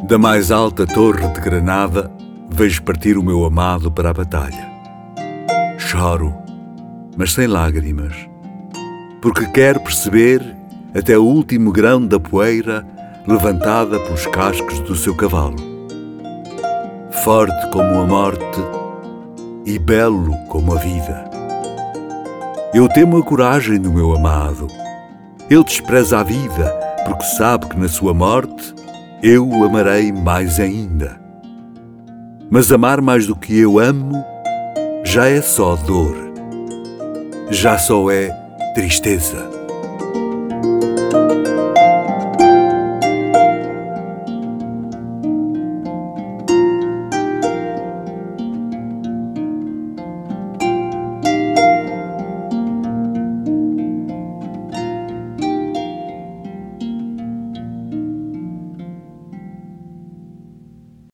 Da mais alta torre de Granada, vejo partir o meu amado para a batalha. Choro, mas sem lágrimas, porque quero perceber até o último grão da poeira levantada pelos cascos do seu cavalo. Forte como a morte e belo como a vida. Eu temo a coragem do meu amado. Ele despreza a vida, porque sabe que na sua morte eu o amarei mais ainda. Mas amar mais do que eu amo já é só dor, já só é tristeza.